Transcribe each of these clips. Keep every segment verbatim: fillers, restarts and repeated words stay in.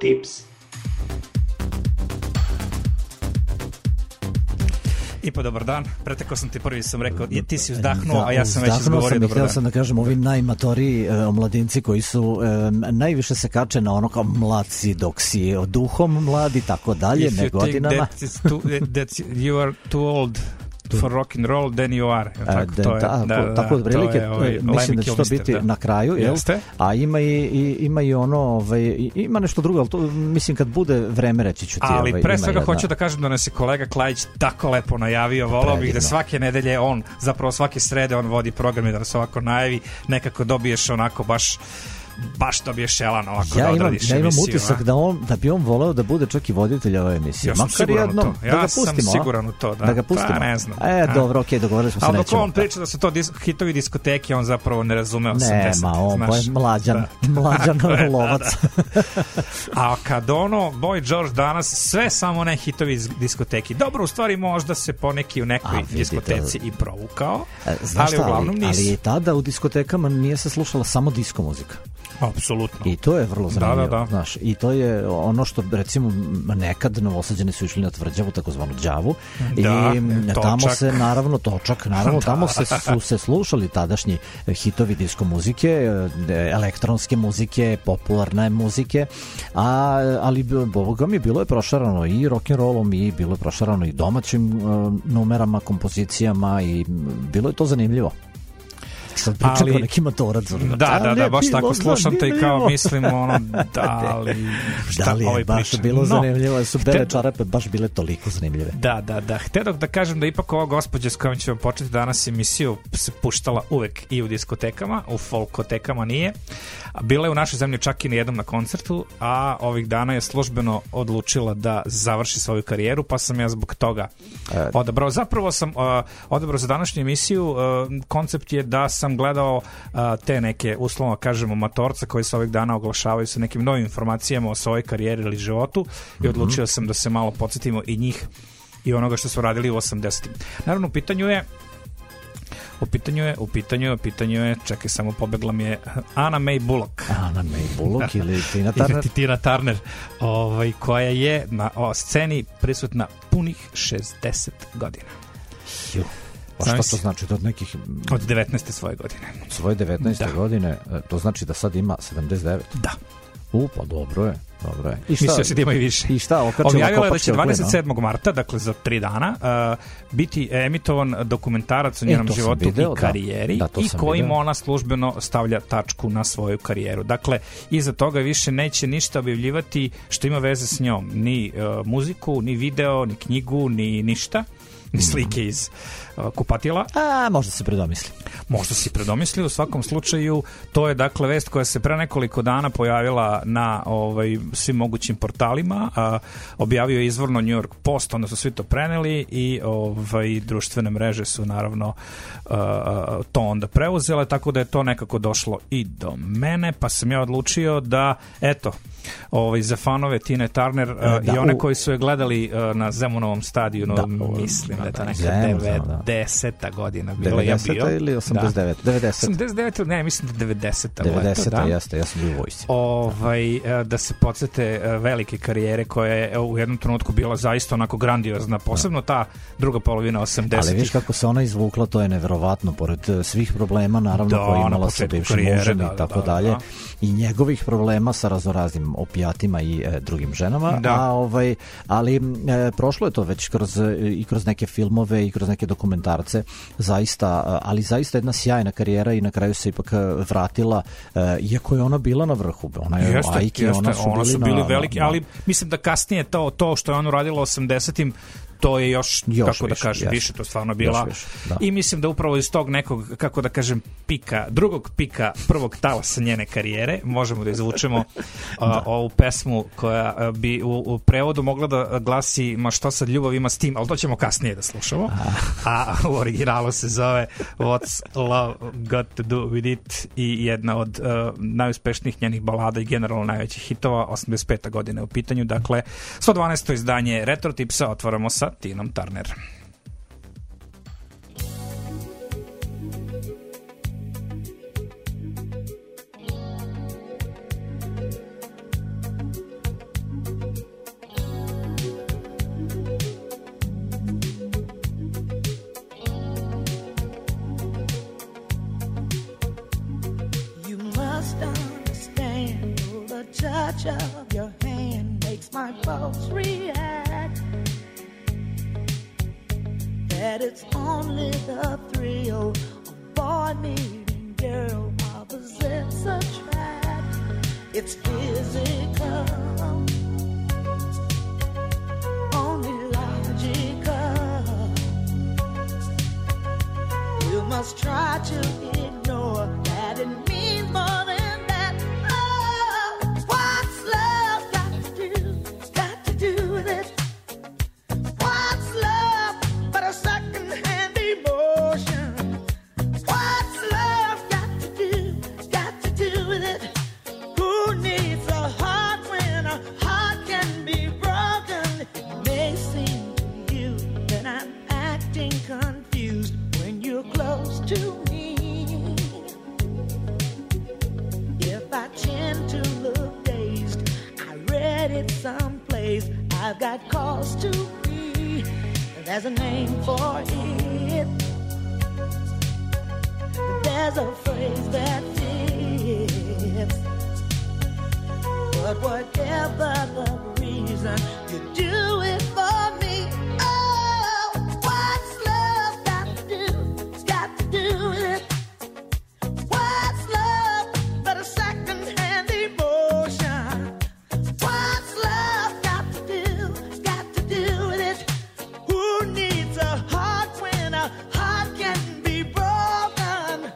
Tips. I pa dobar dan, pretekao sam ti prvi, sam rekao, ti si uzdahnuo, da, a ja sam već izgovorio dobar dan. Htio sam da kažem, ovi najmatoriji e, omladinci koji su e, najviše se kače na ono kao mlad si dok si duhom mlad i tako dalje, ne godinama. If you think that, that you are too old for rock and roll, then you are. Tako, da, to je, da, da, da, tako otprilike, ovaj, mislim da će to biti da. na kraju, jel? A ima i, i, ima i ono, ovaj, ima nešto drugo, ali to, mislim kad bude vreme reći ću ti. Ali ovaj, pre svega jedna... hoću da kažem da nas je kolega Klajić tako lepo najavio, volao bih da svake nedelje on, zapravo svake srede on vodi program i da nas ovako najavi, nekako dobiješ onako baš baš dobiješ elan ovako ja da imam, odradiš ja imam emisiju. utisak da, on, da bi on voleo da bude čak i voditelj ove emisije. Ja sam Makar siguran jednom, u to. Ja da ga pustimo, sam siguran u to. Da, da ga pustimo. Pa, ne znam. E, dobro, okej, okay, dogovorili smo se, ali nećemo. Ali dok on priča da su to dis- hitovi diskoteke, on zapravo ne razume osamdeset. Nema, on znaš, je mlađan, da. mlađan da, lovac. Da, da. A kad ono, Boy George danas, sve samo ne hitovi iz diskoteki. Dobro, u stvari možda se poneki u nekoj A, diskoteci i provukao, Znaš ali šta, uglavnom nisu. Ali i tada u diskotekama nije se slušala samo disko muzika. Apsolutno. I to je vrlo zanimljivo, da, da, da. Znaš, i to je ono što recimo nekad Novosađani su išli na Tvrđavu, takozvanu Đavu, da, i točak. tamo se naravno točak, naravno da. tamo se su se slušali tadašnji hitovi disko muzike, elektronske muzike, popularne muzike, a ali boga mi bilo je prošarano i rock and rollom i bilo je prošarano i domaćim uh, numerama, kompozicijama i bilo je to zanimljivo. Sad pričam ali, kao neki matorac. Da, da, da, da, baš tako slušam te i kao mislim ono, da li, šta da li je ovaj baš priča? bilo no, zanimljivo, su bele htio, čarape baš bile toliko zanimljive. Da, da, da, htedok da kažem da ipak ova gospođa s kojom ćemo početi danas emisiju se puštala uvek i u diskotekama, u folkotekama nije. Bila je u našoj zemlji čak i na jednom na koncertu, a ovih dana je službeno odlučila da završi svoju karijeru, pa sam ja zbog toga e, odabrao. Zapravo sam uh, odabrao za današnju emisiju, uh, koncept je da sam gledao uh, te neke, uslovno kažemo, matorca koji se ovih dana oglašavaju sa nekim novim informacijama o svojoj karijeri ili životu mm-hmm. i odlučio sam da se malo podsjetimo i njih i onoga što su radili u osamdesetim. Naravno, u pitanju je U pitanju je, u pitanju je, u pitanju je, čekaj, samo pobegla mi je Anna May Bullock. Anna May Bullock ili Tina Turner. Ili Tina Turner, ovaj, koja je na o, sceni prisutna punih šezdeset godina. Ju. Pa šta to znači? To od nekih... Od devetnaeste svoje godine. Od svoje devetnaeste da. godine, to znači da sad ima sedamdeset devet? Da. U, pa dobro je. Dobro je. I šta, mislio se da ima i više. I šta, okačila objavila je da će dvadeset sedmog marta, dakle za tri dana, uh, biti emitovan dokumentarac o njenom e, životu video, i karijeri da. Da, i kojim video. Ona službeno stavlja tačku na svoju karijeru. Dakle, iza toga više neće ništa objavljivati što ima veze s njom. Ni uh, muziku, ni video, ni knjigu, ni ništa. Ni slike iz uh, kupatila. A, možda se predomisli. Možda se predomisli, u svakom slučaju to je dakle vest koja se pre nekoliko dana pojavila na ovaj, svim mogućim portalima, a, objavio je izvorno New York Post, onda su svi to preneli i ovaj, društvene mreže su naravno a, to onda preuzele, tako da je to nekako došlo i do mene, pa sam ja odlučio da, eto, ovaj, za fanove Tine Turner a, da, i one u... koji su je gledali a, na Zemunovom stadionu, da, mislim da je to neka devedeseta godina bila. devedeseta ili osamdeset devet? Da. devedeset. osamdeset devet, ne, mislim da devedeseta. devedeseta, da. Jeste, ja sam bio u vojsci. Ovaj, da se podsjete velike karijere koja je u jednom trenutku bila zaista onako grandiozna, posebno ta druga polovina osamdesetih. Ali viš kako se ona izvukla, to je neverovatno, pored svih problema, naravno, da, koje imala sa bivšim mužem i tako da, dalje, da. I njegovih problema sa raznoraznim opijatima i e, drugim ženama, da. a ovaj, ali e, prošlo je to već kroz, i kroz neke filmove i kroz neke dokumentarce, zaista, ali zaista jedna sjajna karijera i na kraju se ipak vratila, uh, iako je ona bila na vrhu. Ona je jeste, Ajki, jeste, ona su ona bili, su bili na, veliki, na, ali mislim da kasnije to, to što je on uradila u osamdesetim, to je još, još kako više, da kažem, više to stvarno bila. Više, da. I mislim da upravo iz tog nekog, kako da kažem, pika, drugog pika prvog talasa njene karijere, možemo da izvučemo da. Uh, ovu pesmu koja uh, bi u, u prevodu mogla da glasi ma što sad ljubav ima s tim, ali to ćemo kasnije da slušamo. A, a u originalu se zove What's Love Got to Do With It i jedna od uh, najuspešnijih njenih balada i generalno najvećih hitova, osamdeset peta godina u pitanju. Dakle, sto dvanaesto izdanje Retro Tipsa, otvaramo sa Tinom Turner. must understand, oh, the touch of your hand makes my pulse react. That it's only the thrill of boy meeting girl opposites attract. It's physical, only logical. You must try to ignore that it means more than that. Oh, what's love got to do, got to do with it? What's love but a second-hand emotion? What's love got to do, got to do with it? Who needs a heart when a heart can be broken? It may seem to you that I'm acting confused when you're close to me. If I tend to look dazed, I read it someplace, I've got cause to be. There's a name for it. There's a phrase that fits. But whatever the reason, you do it for me. Oh, what's love got to do, got to do with it? What's love but a second-hand emotion? What's love got to do, got to do with it? Who needs a heart when a heart can be broken?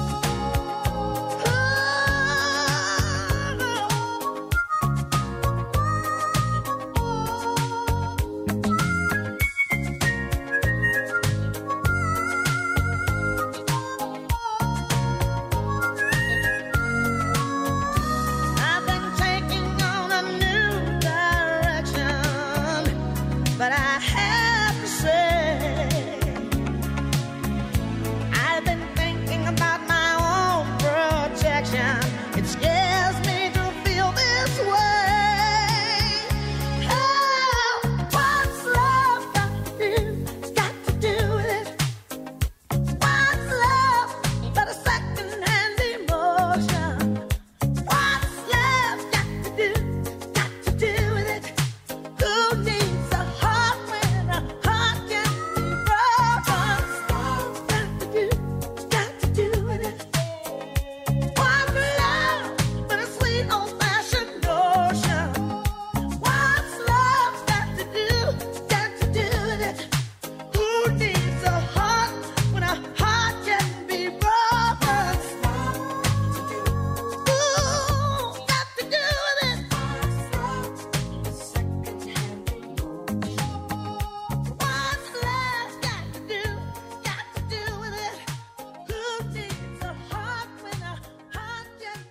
I've been taking on a new direction, but I have to say, I've been thinking about my own protection. It scares me to feel this way. Oh, what's love got to do, got to do with it? What's love but a second-hand emotion? What's love got to do, got to do with it? Who needs a heart when a heart can be broken? Got to do, got to do with it. What's love but a sweet old-fashioned notion? What's love got to do, got to do with it? Who needs a heart when a heart can be broken? Ooh, got to do with it. What's love got to do, got to do with it? Who needs a heart when a heart can...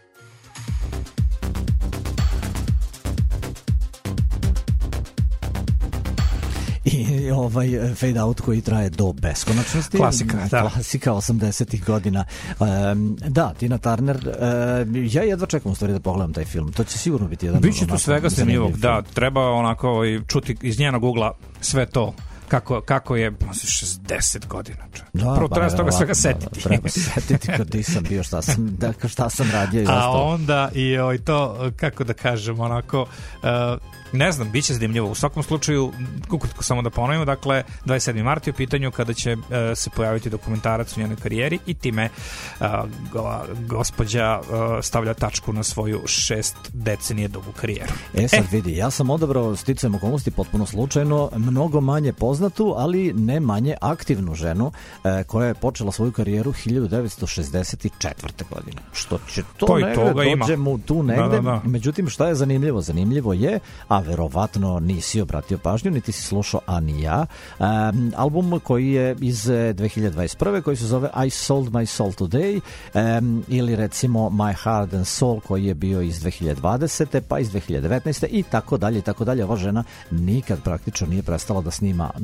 I ovaj fade out koji traje do beskonačnosti. Klasika, da. Klasika osamdesetih godina. Um, da, Tina Turner, uh, ja jedva čekam u stvari da pogledam taj film. To će sigurno biti jedan... Biće tu svega zanimljivog, da. Treba onako čuti iz njenog ugla sve to. Kako, kako je šezdeset godina. Da, prvo treba s toga svega setiti. Treba se setiti kad nisam bio, šta sam, da, šta sam radio i a ostalo. onda i oj, to, kako da kažem, onako, uh, ne znam, bit će zanimljivo. U svakom slučaju, ukratko samo da ponovimo, dakle, dvadeset sedmi mart je u pitanju kada će uh, se pojaviti dokumentarac u njenoj karijeri i time uh, go, gospođa uh, stavlja tačku na svoju šest decenije dugu karijeru. E sad e. vidi, ja sam odabrao sticajem okolnosti potpuno slučajno, mnogo manje poznatu, ali ne manje aktivnu ženu e, koja je počela svoju karijeru hiljadu devetsto šezdeset četvrte. godine. Što će to pa negde, dođe mu tu negde. Da, da, da. Međutim, šta je zanimljivo? Zanimljivo je, a verovatno nisi obratio pažnju, niti si slušao, a ni ja, um, album koji je iz dve hiljade dvadeset prve. koji se zove I Sold My Soul Today, um, ili recimo My Heart and Soul koji je bio iz dve hiljade dvadesete. pa iz dve hiljade devetnaeste. i tako dalje i tako dalje. Ova žena nikad praktično nije prestala da snima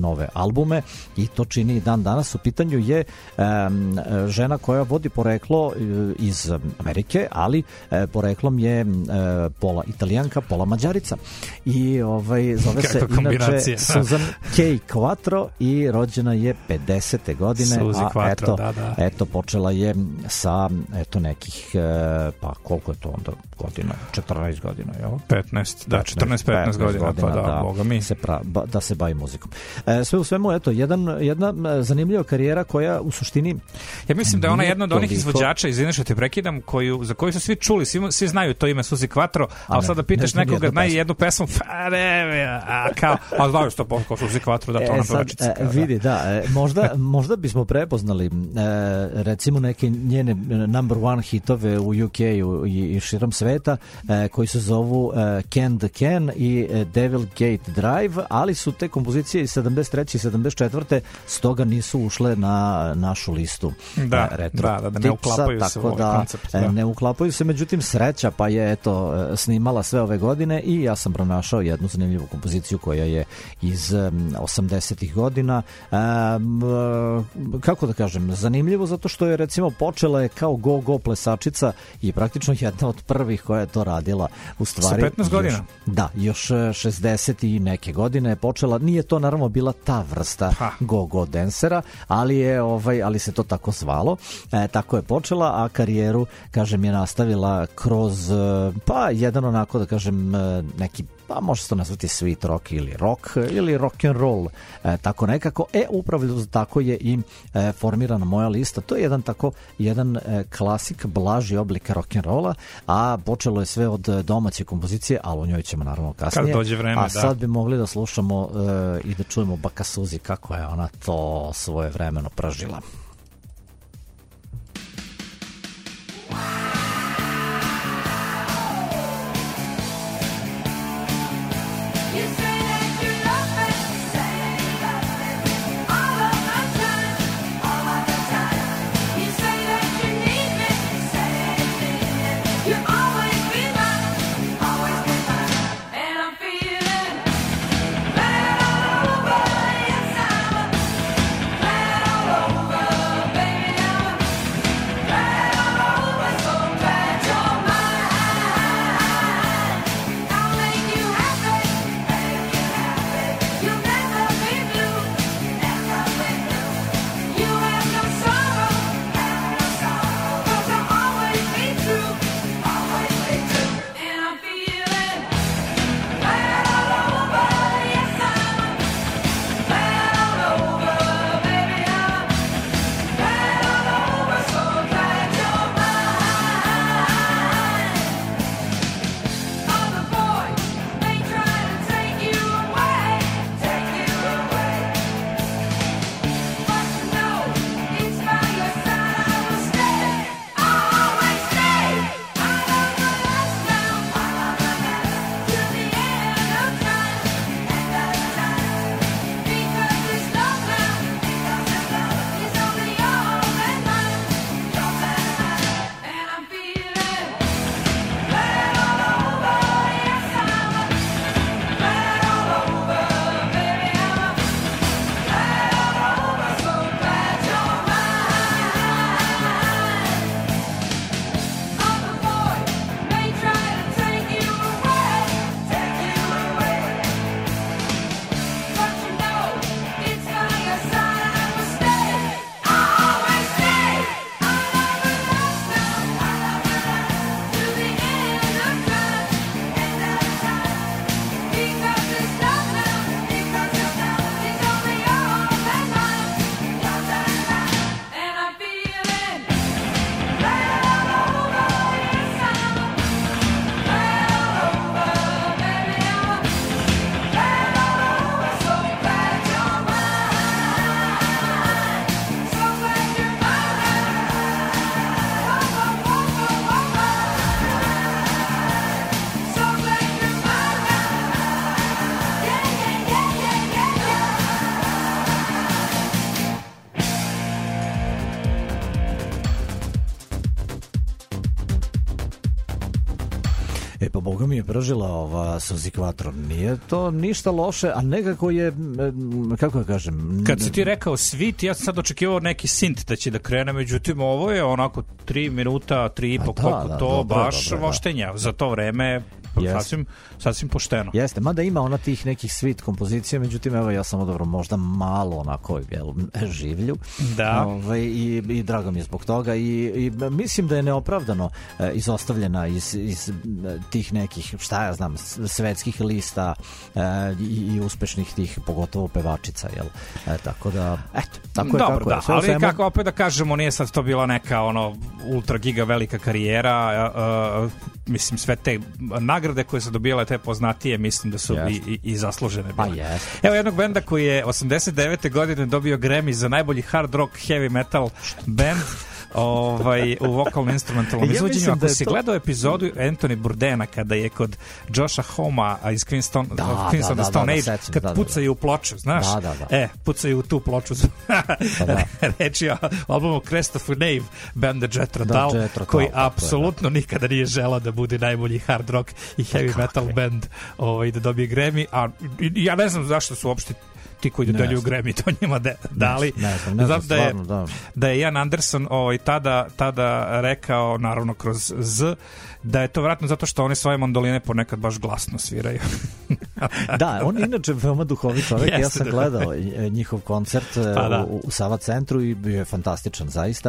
nove albume i to čini i dan danas. U pitanju je um, žena koja vodi poreklo iz Amerike, ali uh, poreklom je uh, pola Italijanka, pola Mađarica. I ovaj, zove se inače Susan Kay Quattro i rođena je pedesete godine, Suzy a Quattro, eto, da, da. eto počela je sa eto nekih, pa koliko je to onda godina? četrnaest godina, jel? petnaest, da, četrnaest petnaest godina, godina, pa da, da, boga mi. Se pra, ba, da se bavi muzikom. E, sve u svemu, eto, jedan, jedna zanimljiva karijera koja u suštini... Ja mislim da je ona jedna od onih izvođača, izvini što te prekidam, koju, za koju su svi čuli, svi, svi znaju to ime Suzy Quattro, ali sada pitaš ne, nekoga, naj jednu pesmu, pa ne, a kao, a znaju što po Suzy Quattro, da to ona pevačica. E, vidi, da, e, možda, možda bismo prepoznali e, recimo neke njene number one hitove u U K-u i, i širom sveta, e, koji se zovu e, Can the Can i e, Devil Gate Drive, ali su te kompozicije iz sedamdeset treće i sedamdeset četvrte stoga nisu ušle na našu listu da, e, retro da, da, da ne uklapaju tipsa, se tako u ovaj da, koncept. Da. Ne uklapaju se, međutim sreća pa je eto snimala sve ove godine i ja sam pronašao jednu zanimljivu kompoziciju koja je iz osamdesetih godina. E, kako da kažem, zanimljivo zato što je recimo počela je kao go-go plesačica i praktično jedna od prvih koja je to radila u stvari. Sa petnaest godina? Još, da, još šezdeset i neke godine je počela. Nije to naravno bila ta vrsta ha. go-go dancera, ali je ovaj, ali se to tako zvalo. E, tako je počela, a karijeru, kažem, je nastavila kroz pa jedan onako da kažem neki, pa može se to nazvati sweet rock ili rock ili rock and roll, e, tako nekako. E, upravo tako je i e, formirana moja lista. To je jedan tako, jedan e, klasik, blaži oblik rock and rolla, a počelo je sve od domaće kompozicije, ali o njoj ćemo naravno kasnije. Kad dođe vreme, a sad bi mogli da slušamo e, i da čujemo Baka Suzy, kako je ona to svoje vremeno pražila. Over E pa Boga mi je pržila ova Suzi Quattro. Nije to ništa loše, a nekako je, kako ja kažem... Kad si ti rekao svit, ja sam sad očekivao neki sint da će da krene, međutim ovo je onako tri minuta, tri i po, koliko da, to dobro, baš dobro, voštenja. Da. Za to vreme sasvim, sasvim pošteno. Jeste, mada ima ona tih nekih svit kompozicija, međutim evo ja sam dobro možda malo onako jel, življu. Da. Ove, i, i drago mi je zbog toga i, i mislim da je neopravdano e, izostavljena iz, iz tih nekih, šta ja znam, svetskih lista e, i, i uspešnih tih, pogotovo pevačica, jel? E, tako da, eto, tako je dobro, kako da, je. Sve ali svemu... kako opet da kažemo, nije sad to bila neka ono ultra giga velika karijera, uh, mislim sve te nagrade koje su dobile te poznatije, mislim da su yes. i, i, i zaslužene bile. Pa yes. Evo jednog benda koji je osamdeset devete godine dobio Grammy za najbolji hard rock heavy metal band ovaj, u vokalno-instrumentalnom ja izvođenju. Ako si to... gledao epizodu Anthony Bourdaina kada je kod Josha Homa iz Queenstown, da, Queenstown da, da, Stone da, Age, da, kad da, pucaju u ploču, znaš? Da, da, da. E, pucaju u tu ploču. da. Reč je o albumu Crest of a Knave benda Jethro Tull, da, koji apsolutno da. nikada nije želao da bude najbolji hard rock i heavy metal band ovaj, da dobije Grammy, a ja ne znam zašto su uopšte ti koji dodeljuju Grammy to njima de, dali. Ne, ne znam, ne znam, da, je, stvarno, da. da je Ian Anderson ovaj, tada, tada rekao, naravno kroz Z, da je to vratno zato što oni svoje mandoline ponekad baš glasno sviraju. Da, on je inače veoma duhovit čovjek. Jeste, ja sam gledao njihov koncert pa, da. u, u Sava centru i bio je fantastičan zaista.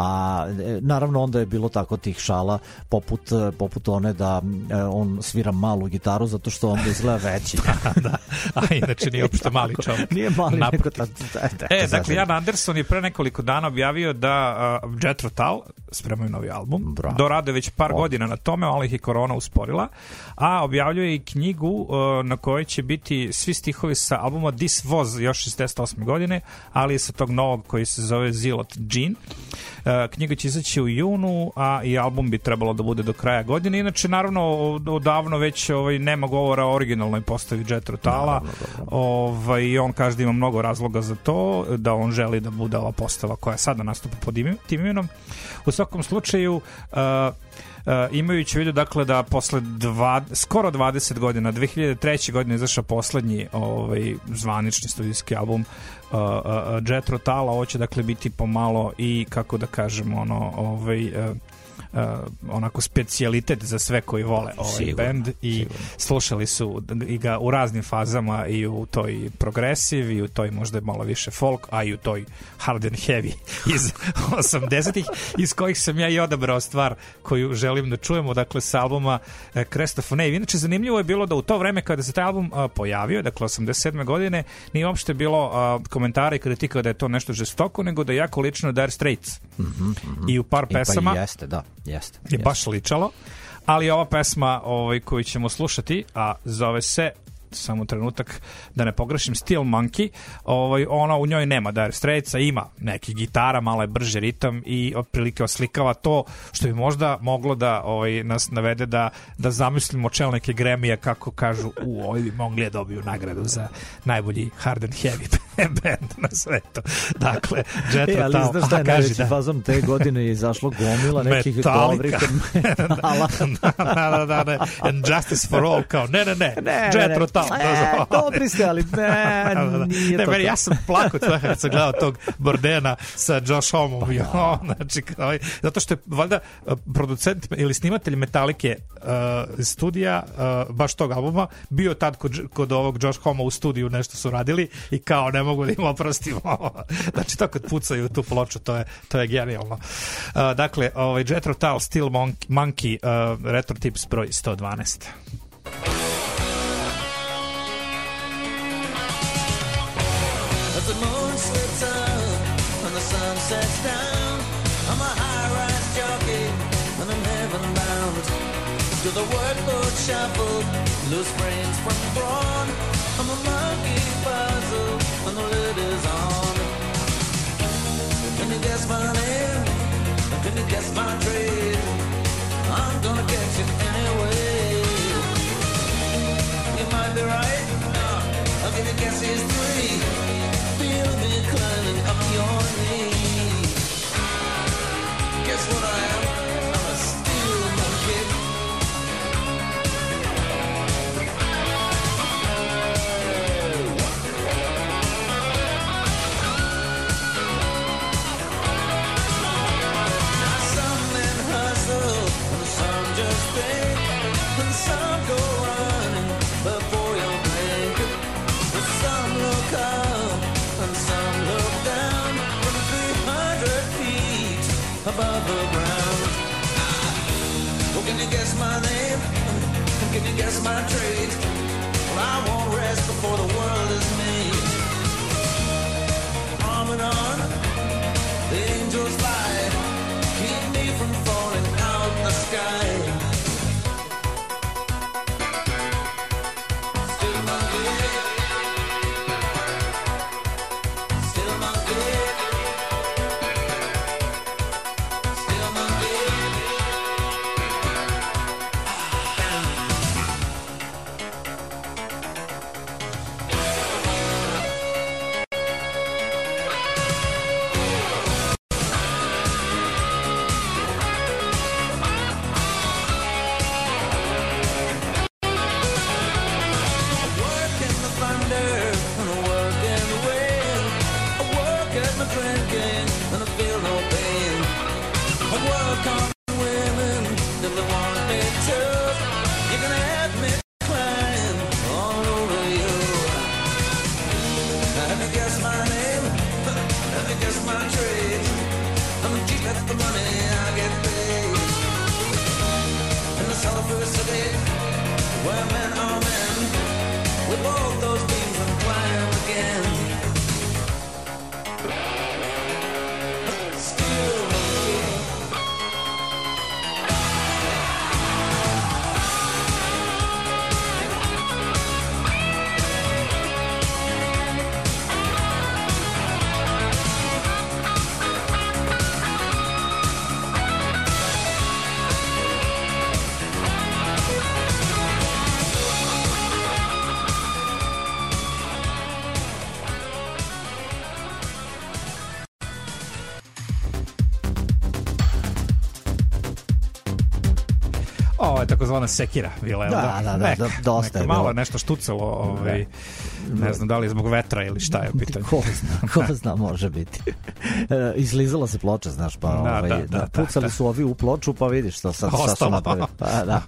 A naravno onda je bilo tako tih šala poput, poput one da on svira malu gitaru zato što onda izgleda veći. Da, a inače nije uopšte mali čovjek. Nije mali, nego ta, ta, ta, E, dakle, Ian Anderson je pre nekoliko dana objavio da uh, Jethro Tull spremaju novi album. Bravo. Dorade već par o. godina na tome, ali ih je korona usporila. A objavljuje i knjigu uh, na kojoj će biti svi stihovi sa albuma This Was još šezdeset osme godine, ali i sa tog novog koji se zove Zilot Jean. Uh, knjiga će izaći u junu, a i album bi trebalo da bude do kraja godine. Inače, naravno, odavno već ovaj, nema govora o originalnoj postavi Jethro Tulla. Ovaj, i on kaže da ima mnogo razloga za to, da on želi da bude ova postava koja sada nastupa pod tim imenom. U svakom slučaju, uh, Uh, imajući u vidu dakle da posle dva, skoro dvadeset godina, dve hiljade treće godine izašao poslednji ovaj, zvanični studijski album uh, uh, Jethro Tulla, ovo će dakle biti pomalo i kako da kažemo ono ovaj uh, Uh, onako specijalitet za sve koji vole ovaj sigurno, band i sigurno. Slušali su i ga u raznim fazama i u toj progresiv i u toj možda malo više folk, a i u toj hard and heavy iz osamdesetih iz kojih sam ja i odabrao stvar koju želim da čujemo, dakle sa albuma uh, Crest of a Knave. Inače zanimljivo je bilo da u to vreme kada se taj album uh, pojavio, dakle osamdeset sedme godine, nije uopšte bilo uh, komentara i kritika da je to nešto žestoko, nego da je jako lično Dire Straits. Mm-hmm, mm-hmm. I u par I pesama pa jeste, da. Jeste, je baš ličalo, ali ova pesma ovaj, koju ćemo slušati, a zove se, samo trenutak da ne pogrešim, Steel Monkey, ovaj, ona u njoj nema Dire Straitsa, ima nekih gitara, malo je brže ritam i otprilike oslikava to što bi možda moglo da ovaj, nas navede da, da zamislimo čelnike Grammy-a kako kažu, u, ovi bi mogli da dobiju nagradu za najbolji hard and heavy band na svetu. Dakle, Jethro Tull. E, ali znaš šta je najveći da. fazom te godine je izašlo gomila nekih dobrih metala. da, da, da, da. And Justice for All, kao, ne, ne, ne, ne Jethro Tull. E, dobri ste, ali ne, nije ne, to. Ne, ja sam plakao sve kad sam gledao tog Bourdaina sa Josh Homom. Pa, ja. Znači, kao, zato što je valjda producent ili snimatelj Metallice uh, studija, uh, baš tog albuma, bio tad kod, kod ovog Josh Homa u studiju, nešto su radili i kao ne mogu da im oprostimo. Znači, to kad pucaju tu ploču, to je, to je genijalno. Uh, dakle, ovaj, Jethro Tull, Steel Monkey, uh, Retro Tips broj sto dvanaest. The moon slips up and the sun sets down. I'm a high-rise jockey and I'm heaven-bound. To the workboat shuffle, loose brains from brawn. I'm a monkey puzzle and the lid is on. Can you guess my name? Can you guess my trade? I'm gonna catch it anyway. You might be right. I'll give you guesses three. Feel me climbing up your knee. Guess what I am? I'm a steel monkey. above the ground. Well, can you guess my name? Can you guess my trade? Well, I won't rest before the world is made. Arm in arm, the angels fly, keep me from falling out the sky. Still monkey, still monkey, still monkey. Ovo je takozvana sekira bila, je da, da, da, Mek, da, dosta je malo bilo. nešto štucalo, ovaj, ne znam da li je zbog vetra ili šta je u pitanju. Ko zna, ko zna, može biti. Izlizala se ploča, znaš, pa da, ovaj, da, da, pucali da, su ovi u ploču, pa vidiš što sad, šta su napravili. Pa, da.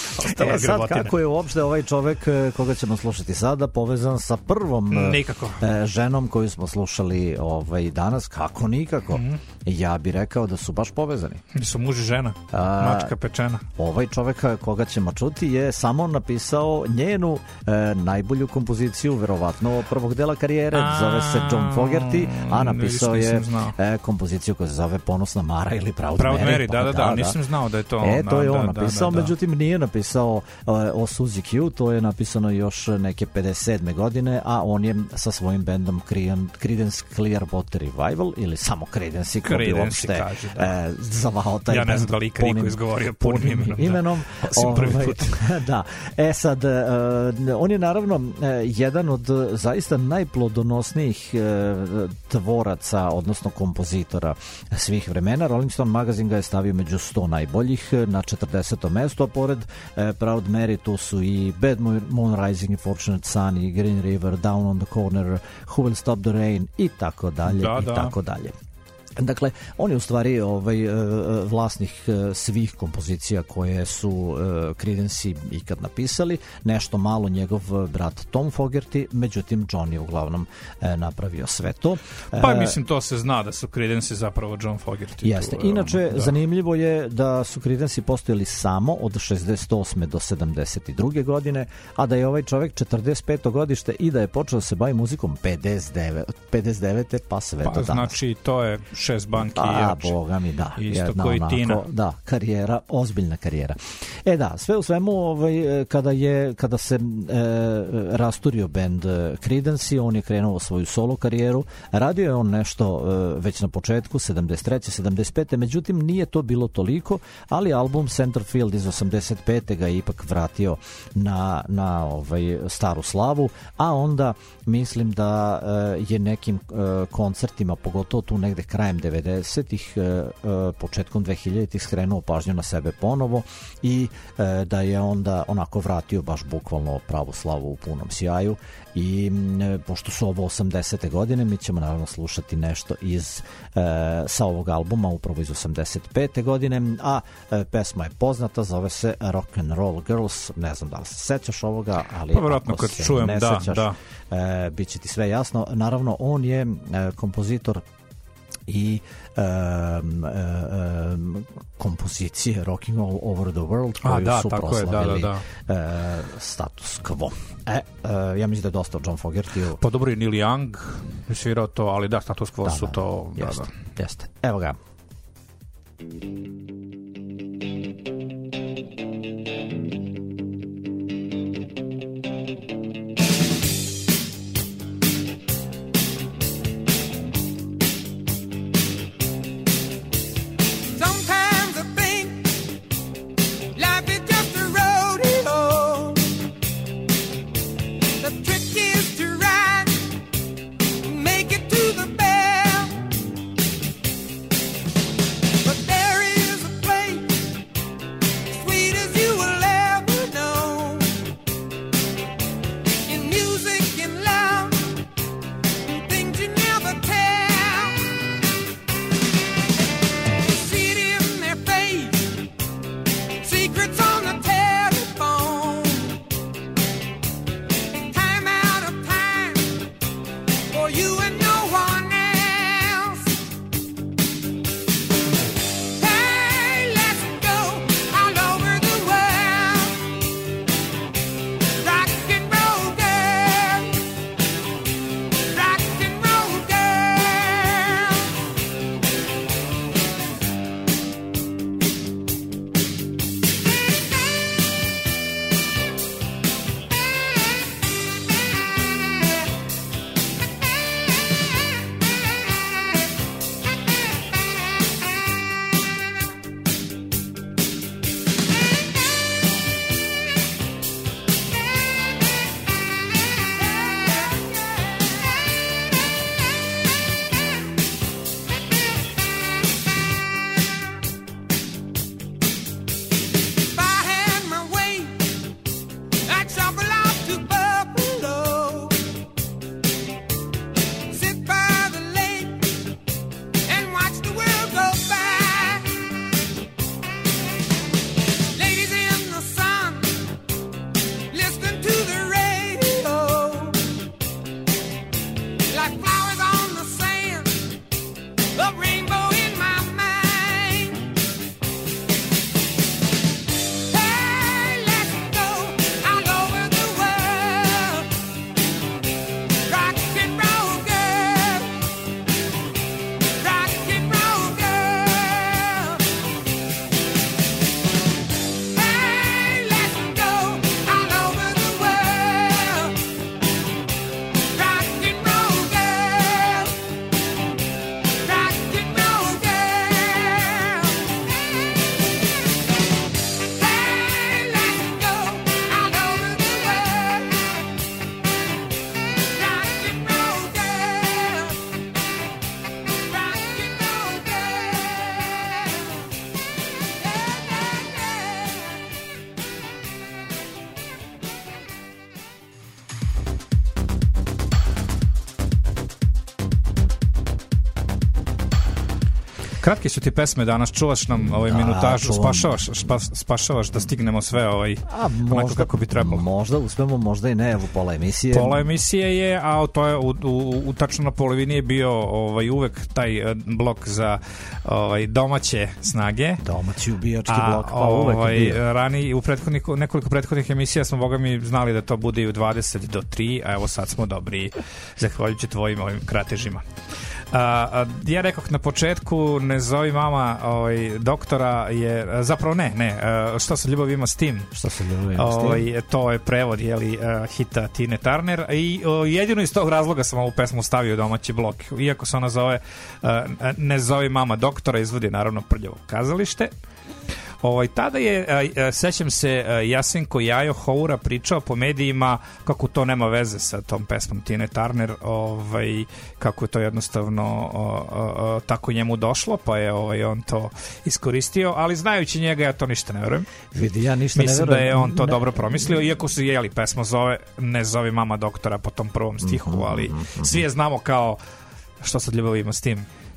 E, sad, kako je uopšte ovaj čovek koga ćemo slušati sada povezan sa prvom nikako. ženom koju smo slušali ovaj, danas, kako nikako. Mm-hmm. Ja bih rekao da su baš povezani. Su muž i žena, A, mačka pečena. Ovaj čovek koga ćemo čuti je samo napisao njenu e, najbolju kompoziciju, verovatno prvog dela karijere, a, zove se John Fogerty, a napisao je e, kompoziciju koja se zove Ponosna Mara ili Proud, Proud Mary. Mary, da, da, da, da, nisam znao da je to. E, to da, je on da, napisao, da, da, da. međutim nije napisao e, o Suzy Q, to je napisano još neke pedeset sedme godine, a on je sa svojim bendom Creedence Clearwater Revival ili samo Creedence, ko bi uopšte kaže, da. e, zavao taj ja ne znam bend da li ikad niko izgovorio punim imenom. imenom. Osim prvi put. Da. E sad, uh, on je naravno uh, jedan od zaista najplodonosnijih uh, tvoraca, odnosno kompozitora svih vremena. Rolling Stone magazin ga je stavio među sto najboljih na četrdesetom mestu, a pored uh, Proud Mary tu su i Bad Moon Rising, Fortunate Son i Green River, Down on the Corner, Who Will Stop the Rain i tako dalje da, i da. tako dalje. Dakle, on je u stvari ovaj, vlasnik svih kompozicija koje su Creedence ikad napisali, nešto malo njegov brat Tom Fogerty, međutim John je uglavnom napravio sve to. Pa mislim to se zna da su Creedence zapravo John Fogerty. Jeste. Inače, da. Zanimljivo je da su Creedence postojali samo od šezdeset osme do sedamdeset druge godine, a da je ovaj čovek četrdeset peto godište i da je počeo da se bavi muzikom pedeset devete pa sve pa, do danas. Znači to je šest banki a, i jače. Boga mi, da. Isto jedna koji onako, Tina. Da, karijera, ozbiljna karijera. E da, sve u svemu, ovaj, kada, je, kada se e, rasturio band Creedence, on je krenuo svoju solo karijeru. Radio je on nešto e, već na početku, sedamdeset treće sedamdeset pete međutim nije to bilo toliko, ali album Centerfield iz osamdeset pete ga je ipak vratio na, na ovaj, staru slavu, a onda mislim da e, je nekim e, koncertima, pogotovo tu negde krajem devedesetih, e, e, početkom dvehiljaditih skrenuo pažnju na sebe ponovo i e, da je onda onako vratio baš bukvalno pravu slavu u punom sjaju i e, pošto su ovo osamdesete godine, mi ćemo naravno slušati nešto iz e, sa ovog albuma, upravo iz osamdeset pete godine, a e, pesma je poznata, zove se Rock and Roll Girls, ne znam da li se sećaš ovoga, ali pa vjerojatno kad se čujem, ne da, sećaš, da. E, bit će ti sve jasno. Naravno, on je e, kompozitor i um, um, kompozicije Rocking All Over the World koju da, su proslavili da, da, da. Uh, status quo. E, uh, ja mislim da je dosta o John Fogertiju. Pa dobro i Neil Young je svirao to, ali da, status quo da, su da, to... Jeste, da, da. jeste. Evo ga. Kratke su ti pesme danas, čuvaš nam ovaj minutažu, spašavaš, špas, spašavaš da stignemo sve ovaj, a, možda, kako bi trebalo. Možda uspemo, možda i ne, evo pola emisije. Pola emisije je, a to je u, u, u tačno na polovini je bio ovaj, uvek taj blok za ovaj, domaće snage. Domaći ubijački a, blok, pa uvek ovaj, je bio. Rani, u prethodnih, nekoliko prethodnih emisija smo, boga mi, znali da to bude i u dvadeset do tri, a evo sad smo dobri, zahvaljujući tvojim ovim kratežima. Uh, ja rekoh na početku, ne zovi mama ovaj, doktora je, zapravo ne, ne, uh, što se ljubav ima s tim, što se ljubav ima ovaj, s tim, to je prevod jeli, uh, hita Tine Turner i uh, jedino iz tog razloga sam ovu pesmu stavio domaći blok, iako se ona zove uh, ne zovi mama doktora, izvodi naravno Prljavo kazalište. Ovaj, tada je, a, sećam se, a, Jasenko Jajo Houra pričao po medijima kako to nema veze sa tom pesmom Tine Turner, ovaj, kako je to jednostavno a, a, a, tako njemu došlo, pa je ovaj, on to iskoristio, ali znajući njega ja to ništa ne verujem. Vidi, ja ništa Mislim ne verujem. da je on to ne. dobro promislio, iako su jeli pesma zove Ne zovi mama doktora po tom prvom stihu, ali svi je znamo kao što sad ljubav ima s tim.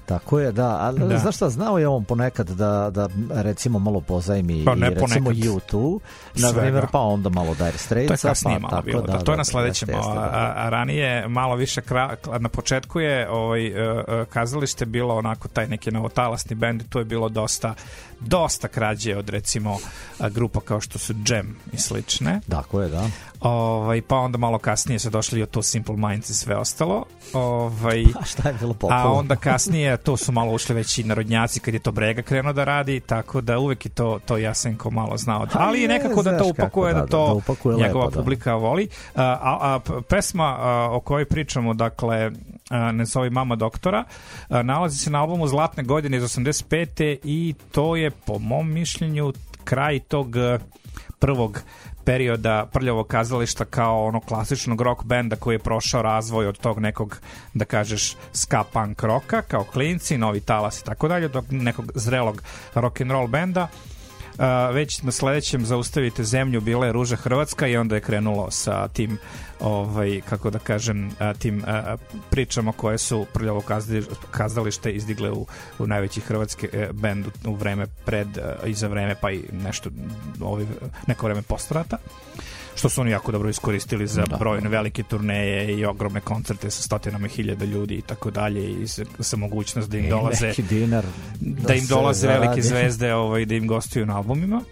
Tako je, da, ali da. Znaš šta, znao je on ponekad da, da recimo malo pozajmi pa, i recimo U dva, na primjer, pa onda malo Dire Straitsa. To je kasnije pa, malo tako, bilo, da, da, to je na sledećem, jeste, jeste, a, a ranije malo više, kra, na početku je ovaj, uh, kazalište bilo onako taj neki novotalasni bend, tu je bilo dosta dosta krađe od recimo grupa kao što su Jam i slične. Tako je, da. Ovaj, pa onda malo kasnije se došli od to Simple Minds i sve ostalo. Ovaj, a šta je bilo popularno? A onda kasnije to su malo ušli već i narodnjaci kad je to Brega krenuo da radi, tako da uvek je to, to Jasenko malo znao. Ali je nekako da to upakuje, da, da to da upakuje njegova lepo, publika da. Voli. A, a, a pesma a, o kojoj pričamo, dakle, a, Ne zovi mama doktora, a, nalazi se na albumu Zlatne godine iz osamdeset pete i to je po mom mišljenju kraj tog prvog perioda Prljavog kazališta kao ono klasičnog rock benda koji je prošao razvoj od tog nekog, da kažeš, ska punk roka kao Klinci, Novi talas i tako dalje, do nekog zrelog rock and roll benda. Uh, već na sledećem Zaustavite zemlju bila je Ruža Hrvatska i onda je krenulo sa tim ovaj, kako da kažem, uh, tim uh, pričama koje su Prljavo kazalište izdigle u, u najveći hrvatski uh, bend u, u vreme pred uh, i za vreme pa i nešto ovaj, neko vreme postrata, što su oni jako dobro iskoristili za da, brojne velike turneje i ogromne koncerte sa stotinama hiljada ljudi i tako dalje i sa, sa mogućnost da im dolaze dinar, da, da im dolaze velike zvezde ovaj, da im gostuju na albumima.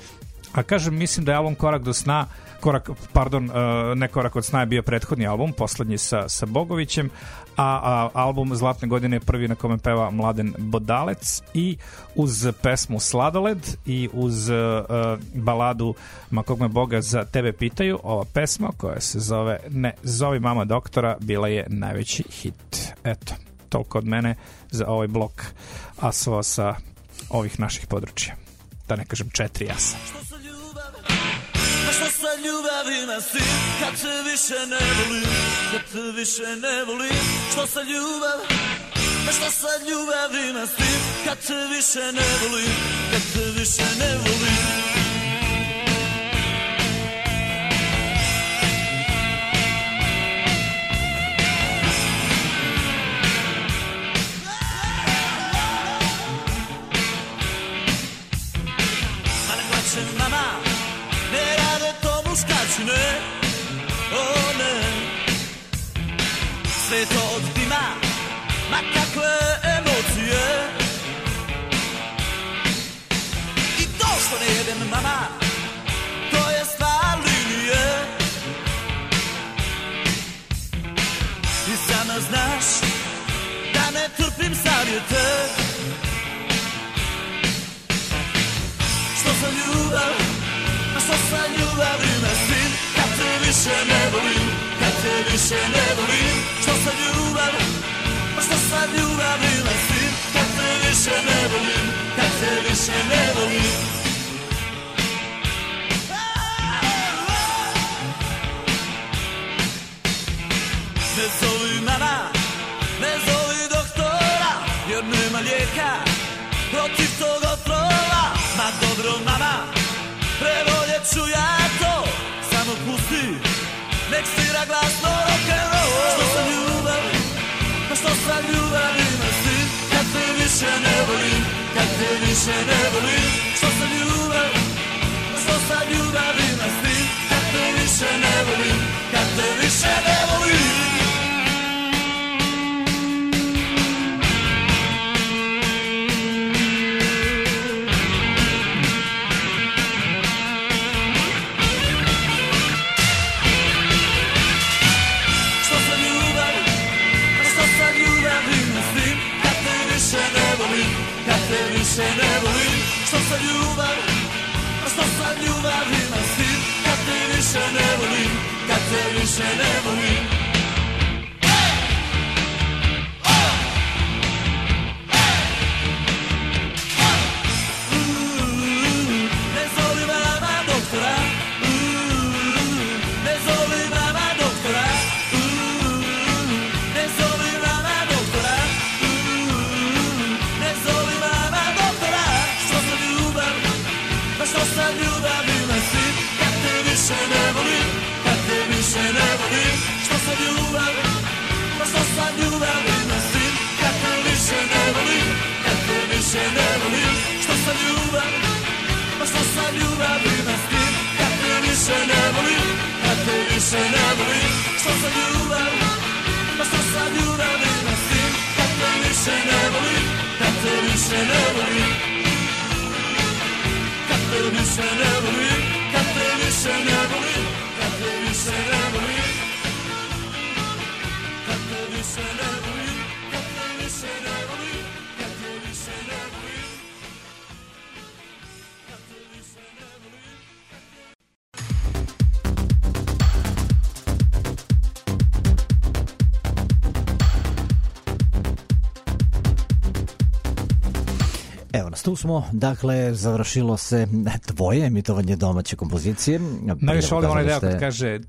A kažem, mislim da je album Korak do sna korak, pardon, ne Korak od sna je bio prethodni album, poslednji sa, sa Bogovićem, a, a album Zlatne godine je prvi na kome peva Mladen Bodalec i uz pesmu Sladoled i uz uh, baladu Ma kog me Boga za tebe pitaju, ova pesma koja se zove Ne zovi mama doktora bila je najveći hit. Eto, toliko od mene za ovaj blok asova sa ovih naših područja. Da ne kažem četiri asa. Što sa ljubavi na si, kad te više ne volim, kad te više ne volim. Što sa ljubavi, što sa ljubavi na si, kad te više ne volim, kad te više ne volim. Ma ne plače mama, ne rade to muškačine, o ne. Sve to od dima, ma kakve emocije. I to što ne jedem mama, to je stvar linije. I sama znaš da ne trpim savjete. Što za ljubav, a što sa ljubavi na sin, kad te više ne volim, kad te više ne volim. Što sa ljubav, a što sa ljubavi na sin, kad te više ne volim, kad te više ne volim. Ne zovi mama, ne zovi doktora, jer nema lijeka protiv tog otrova. Ma dobro mama, prevoljet ću ja to, samo pusti, nek svira glasno rock'n'roll. Što sa ljubavi, pa što sa ljubavi na si, kad te više ne volim, kad te više ne volim. Što sa ljubavi, pa što sa ljubavi na si, kad te više ne volim, kad te više ne volim. Više ne volim, što sa ljubav, a što sa ljubavi na stil, kad te više ne volim, kad te više ne volim. Ne zoli mama doktora, ne zoli mama doktora, ne zoli mama doktora, ne zoli mama doktora. Što sa ljubavi na si, kad te više ne volim, kad te više ne volim. Što sa Tu smo, dakle, završilo se tvoje emitovanje domaće kompozicije. Najviše volim onaj deo kad kaže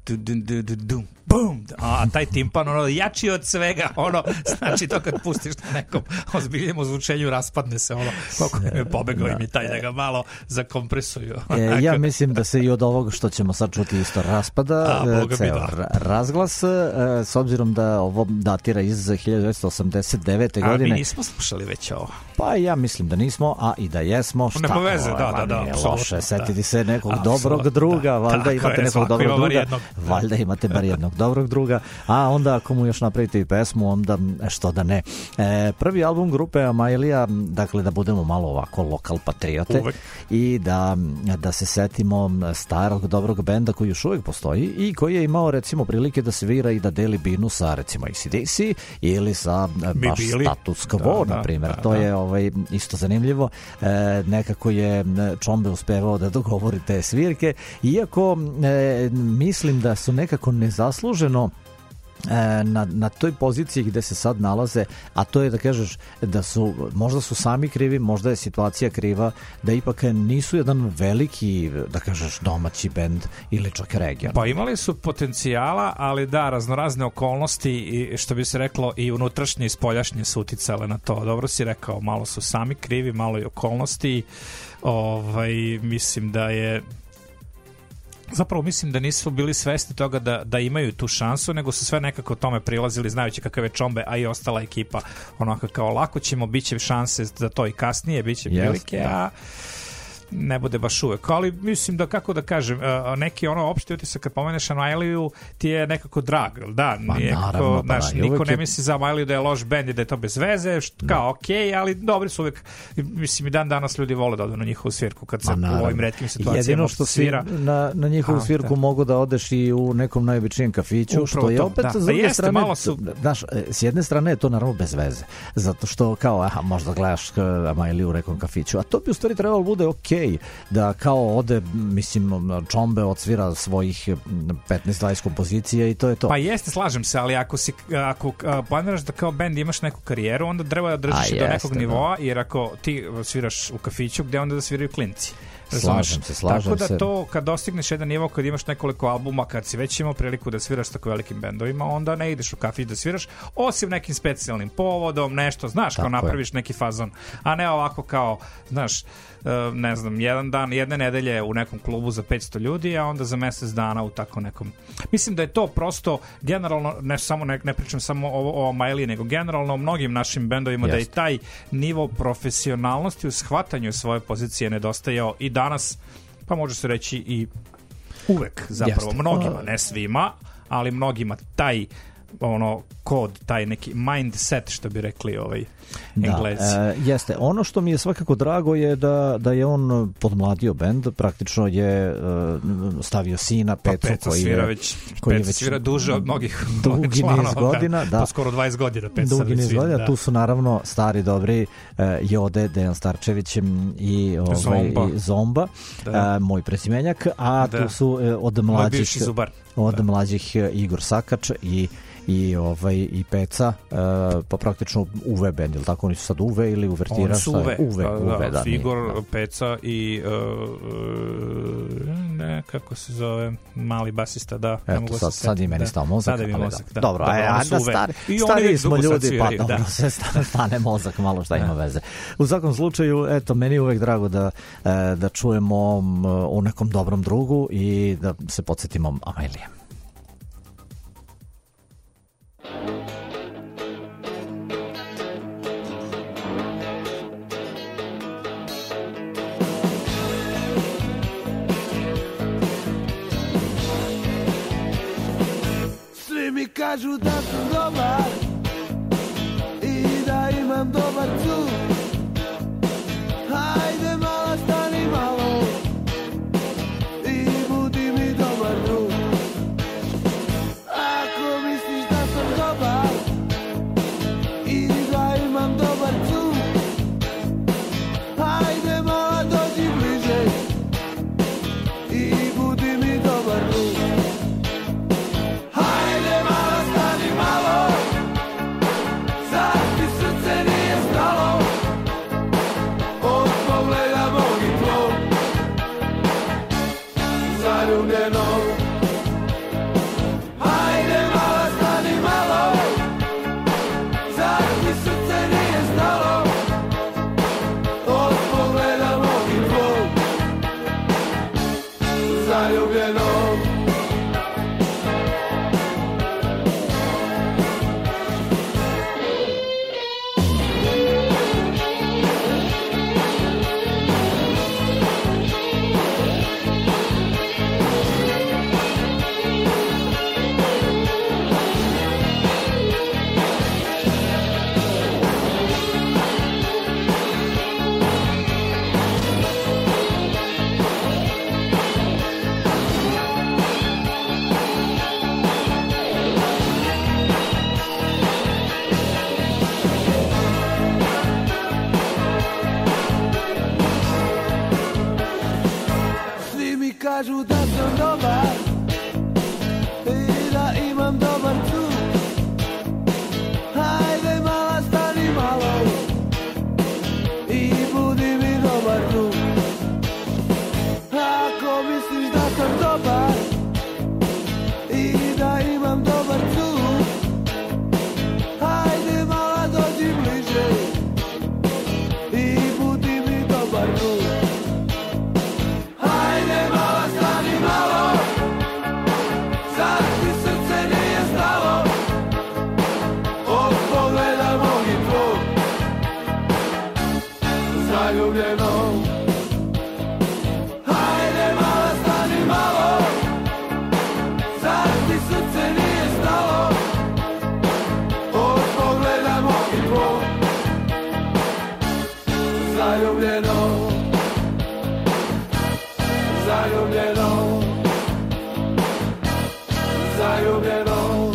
bum, a taj timpan ono jači od svega, ono znači to kad pustiš na nekom ozbiljnom ozvučenju raspadne se ono, koliko je pobegao im i taj da ga malo zakompresuju. E, ja mislim da se i od ovog što ćemo sad čuti isto raspada a, ceo da. razglas, s obzirom da ovo datira iz hiljadu devetsto osamdeset devete godine. A mi nismo slušali već ovo. Pa ja mislim da nismo, a i da jesmo. Šta, ne poveze, da, da, da. Loše, setiti se nekog dobrog druga, valjda imate nekog dobrog druga, valjda imate bar jednog dobrog druga, a onda ako mu još napravite i pesmu, onda što da ne. E, prvi album grupe Amailija, dakle da budemo malo ovako lokal patriote uvek. I da, da se setimo starog dobrog benda koji još uvijek postoji i koji je imao recimo prilike da svira i da deli binu sa recimo A C D C ili sa baš Status Quo, da, na primjer. Da, to da. je ovaj, isto zanimljivo. E, nekako je Čombe uspevao da dogovori te svirke, iako e, mislim da su nekako nezasluženo Na, na toj poziciji gde se sad nalaze, a to je da kažeš da su, možda su sami krivi, možda je situacija kriva, da ipak nisu jedan veliki, da kažeš, domaći bend ili čak region. Pa imali su potencijala, ali da, raznorazne okolnosti i što bi se reklo i unutrašnje i spoljašnje su uticale na to. Dobro si rekao, malo su sami krivi, malo i okolnosti. Ovaj, mislim da je zapravo mislim da nisu bili svesni toga da, da imaju tu šansu, nego su sve nekako tome prilazili znajući kakav je Čombe, a i ostala ekipa onako kao lako ćemo, bit će šanse za to i kasnije, bit će prilike, yes, a ne bude baš uvek, ali mislim da, kako da kažem, neki ono opšti utisak kad pomeneš Amailiju ti je nekako drag, da, pa, nije naravno, kako, znaš, pa, niko ne misli za Amailiju da je loš bend i da je to bez veze, što, kao okej, okay, ali dobri su uvek, mislim i dan danas ljudi vole da odu na njihovu svirku kad se u ovim retkim situacijama jedino što svira. Si na, na njihovu a, svirku da. mogu da odeš i u nekom najobičnijem kafiću, upravo što je to, opet da. s druge da strane, su... znaš, s jedne strane je to naravno bez veze, zato što kao, aha, možda gledaš Amailiju u nekom kafiću, a to bi u stvari trebalo bude okej, okay, da kao ode, mislim, Čombe odsvira svojih petnaest dvadeset kompozicija i to je to. Pa jeste, slažem se, ali ako si ako planiraš da kao bend imaš neku karijeru, onda treba da držiš do nekog nivoa, jer ako ti sviraš u kafiću, gde onda da sviraju klinci? Slažem se, slažem se. Tako da se. to, kad dostigneš jedan nivo, kad imaš nekoliko albuma, kad si već imao priliku da sviraš s tako velikim bendovima, onda ne ideš u kafić da sviraš, osim nekim specijalnim povodom, nešto, znaš, tako kao napraviš je. neki fazon, a ne ovako kao, znaš, ne znam, jedan dan, jedne nedelje u nekom klubu za petsto ljudi, a onda za mesec dana u tako nekom. Mislim da je to prosto generalno, ne samo ne, ne pričam samo o, o Amailiji, nego generalno o mnogim našim bendovima, yes. da je taj nivo profesionalnosti u shvatanju svoje pozicije nedostajao i danas, pa može se reći i uvek zapravo, yes. mnogima, ne svima, ali mnogima taj ono kod, taj neki mindset, što bi rekli ovaj Englezi. Da, e, jeste. Ono što mi je svakako drago je da, da je on podmladio bend, praktično je e, stavio sina Pecu, pa Peca koji svira je već, koji Peca već svira duže od mnogih dugi niz godina, da. Pa skoro dvadeset godina Peca dugi niz godina, da. Tu su naravno stari dobri e, Jode, Dejan Starčević i, ovaj, Zomba, i Zomba da. e, moj prezimenjak, a da. tu su e, od mlađih od da. mlađih Igor Sakač i i ovaj i Peca, uh, pa praktično U V bend, ili tako, oni su sad U V ili Uvertira? Oni su U V, U V, da, U V, da, da Igor, da. Peca i uh, ne, kako se zove, mali basista, da. Eto, mogu sad, se sad je meni stao mozak, sad je ali mozak, da. da. Dobro, Dobro, a, da stari, stari smo ljudi, pa dobro, da. sve stane, stane mozak, malo šta ima veze. U svakom slučaju, eto, meni je uvek drago da, da čujemo o nekom dobrom drugu i da se podsjetimo Amailije. Mi kažu da sam dobar i da imam dobar cud. Hajde malo, stani malo i budi mi dobar drug. Ako misliš da sam dobar i da imam dobar cud, hajde malo, dođi bliže i budi mi dobar drug. Zar ti srce nije stalo? zaljubljeno. Hajde mala, stani malo, zar ti srce nije stalo od pogleda mog i tvog, zaljubljeno. Kažu da sam dobar i da imam dobar cuk. Hajde mala, stani malo i budi mi dobar drug. Ako misliš da sam dobar i da imam dobar cuk, hajde mala, dođi bliže i budi mi dobar drug. Hajde mala, stani malo, zar ti srce nije stalo od pogleda mog i tvog, zaljubljeno. Hajde mala, stani malo, zar ti srce nije stalo od pogleda mog i tvog, zaljubljeno. Zaljubljeno, zaljubljeno.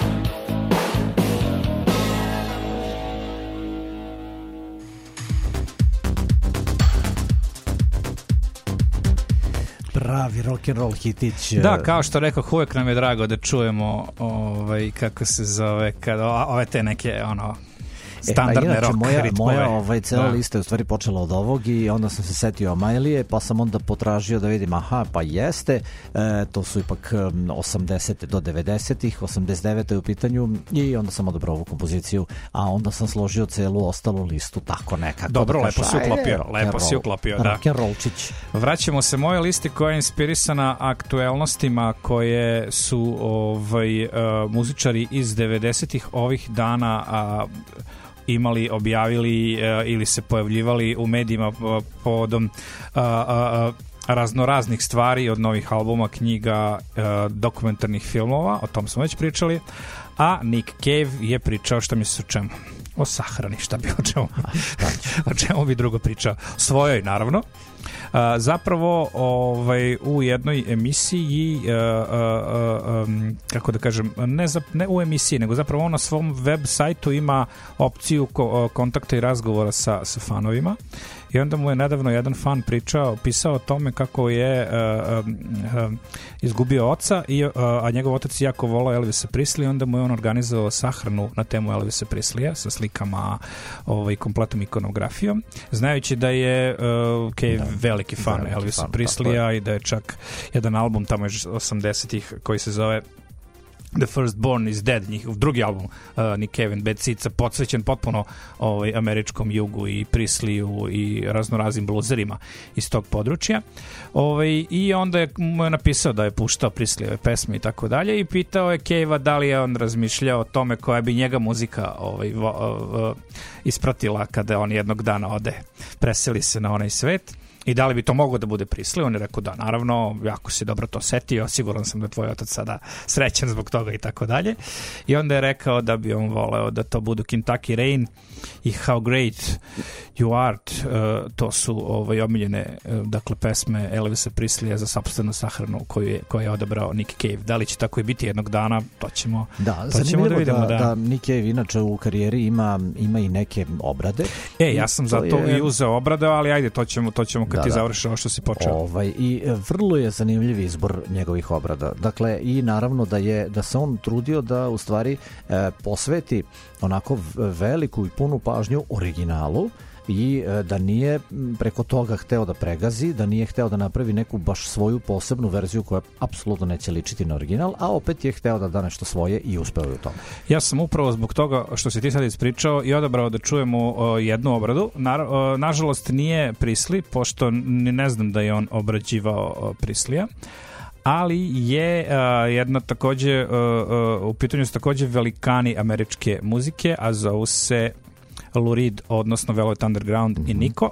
Pravi rock'n'roll hitić. Da, kao što rekao, uvek nam je drago da čujemo ovaj, kako se zove, kada, ove te neke ono standardne e, rock moja, ritmove. moja ovaj, cela da. lista je u stvari počela od ovog i onda sam se setio Amajlije, pa sam onda potražio da vidim, aha, pa jeste, e, to su ipak osamdesete do devedesetih, osamdeset devete u pitanju i onda sam odabrao ovu kompoziciju, a onda sam složio celu ostalu listu tako nekako. Dobro, da lepo si uklopio, lepo si uklopio, da. Rock'n'rollčić. Vraćamo se mojoj listi koja je inspirisana aktuelnostima koje su ovaj, uh, muzičari iz devedesetih ovih dana a, imali, objavili uh, ili se pojavljivali u medijima uh, povodom uh, uh, raznoraznih stvari, od novih albuma, knjiga, uh, dokumentarnih filmova, o tom smo već pričali, a Nick Cave je pričao, šta misliš o čemu? O sahrani, šta bi o čemu? O čemu bi drugo pričao? Svojoj, naravno. Uh, zapravo ovaj, u jednoj emisiji uh, uh, um, kako da kažem, ne, za, ne u emisiji, nego zapravo on na svom web sajtu ima opciju ko, kontakta i razgovora sa, sa fanovima, i onda mu je nedavno jedan fan pričao, pisao o tome kako je uh, uh, izgubio oca, i, uh, a njegov otac jako volao Elvisa Presley, onda mu je on organizovao sahranu na temu Elvisa Presleya sa slikama, ovaj, kompletnom ikonografijom, znajući da je uh, Cave da, veliki fan veliki Elvisa Presleya i da je čak jedan album tamo iz osamdesetih koji se zove The First Born is Dead, njihov drugi album, uh, Nick Cave and Bad Seeds, podsvećen potpuno ovaj, američkom jugu i Presleyu i raznoraznim bluzerima iz tog područja. Ovaj, I onda je mu je napisao da je puštao Presleyove pesme i tako dalje, i pitao je Cave-a da li je on razmišljao o tome koja bi njega muzika ovaj, vo, uh, ispratila kada on jednog dana ode, preseli se na onaj svet. I da li bi to moglo da bude Presley? On je rekao da, naravno, jako si dobro to setio, siguran sam da je tvoj otac sada srećan zbog toga i tako dalje. I onda je rekao da bi on voleo da to budu Kentucky Rain i How Great You Art. Uh, to su ovaj, omiljene uh, dakle, pesme Elvisa Presleya za sopstvenu sahranu koju je, koju je odabrao Nick Cave. Da li će tako i biti jednog dana, to ćemo, da, to ćemo da vidimo. Da, da. da Nick Cave inače u karijeri ima, ima i neke obrade. E, ja sam zato je... i uzeo obrade, ali ajde, to ćemo, to ćemo kad da, ti da. završiš ovo što si počeo. Ovaj, i vrlo je zanimljiv izbor njegovih obrada. Dakle, i naravno da je da se on trudio da u stvari e, posveti onako veliku i punu pažnju originalu, i da nije preko toga hteo da pregazi, da nije hteo da napravi neku baš svoju posebnu verziju koja apsolutno neće ličiti na original, a opet je hteo da da nešto svoje i uspeo je u tome. Ja sam upravo zbog toga što si ti sad ispričao i odabrao da čujemo uh, jednu obradu. Na, uh, nažalost nije Prisli, pošto ne znam da je on obrađivao uh, Prislija, ali je uh, jedna takođe, uh, uh, u pitanju su takođe velikani američke muzike, a zovu se Lou Reed, odnosno Velvet Underground mm-hmm. i Niko,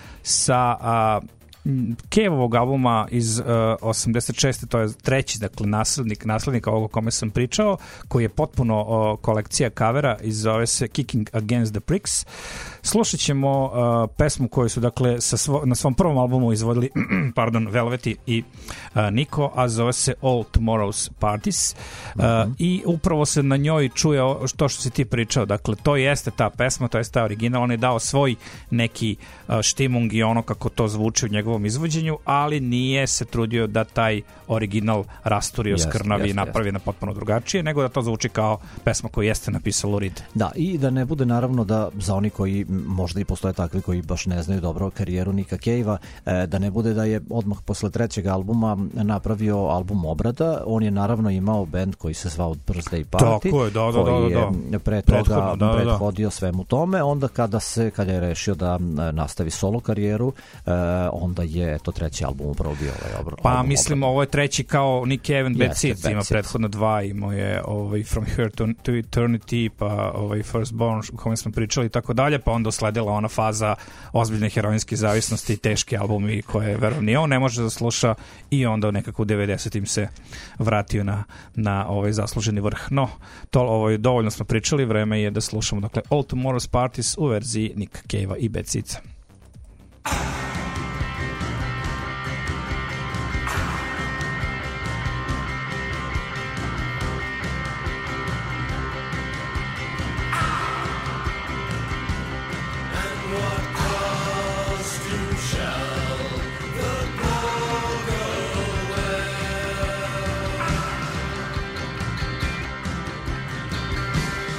sa uh, Cave-ovog albuma iz uh, osamdeset šeste. To je treći, dakle, naslednik, naslednik ovog o kome sam pričao, koji je potpuno uh, kolekcija kavera i zove se Kicking Against the Pricks. Slušat ćemo uh, pesmu koju su, dakle, sa svo, na svom prvom albumu izvodili pardon, Velveti i uh, Niko, a zove se All Tomorrow's Parties. Uh, mm-hmm. I upravo se na njoj čuje to što si ti pričao. Dakle, to jeste ta pesma, to jeste ta original. On je dao svoj neki uh, štimung i ono kako to zvuči u njegovom izvođenju, ali nije se trudio da taj original rasturi, oskrnavi i napravi na potpuno drugačije, nego da to zvuči kao pesma koju jeste napisao Lou Reed. Da, i da ne bude naravno da za oni koji možda i postoje takvi koji baš ne znaju dobro karijeru Nika Cave-a, da ne bude da je odmah posle trećeg albuma napravio album obrada. On je naravno imao bend koji se zvao Birthday Party. Tako je, da, da, koji da, da. je pre toga da, da, prethodio svemu tome. Onda kada se kada je rešio da nastavi solo karijeru, onda je to treći album upravo bio ovaj obrad. Pa mislim obrad. Ovo je treći kao Nick Cave and Bad Seeds, ima prethodno dva, imao je ovaj From Here to, to Eternity, pa ovaj Firstborn o kome smo pričali i tako dalje, pa onda sledila ona faza ozbiljne heroinske zavisnosti i teški albumi koje verujem ni on ne može da sluša, i onda nekako u devedesetim se vratio na, na ovaj zasluženi vrh. No, to ovaj, dovoljno smo pričali, vreme je da slušamo, dakle, All Tomorrow's Parties u verziji Nick Cave-a i Bad Seeds.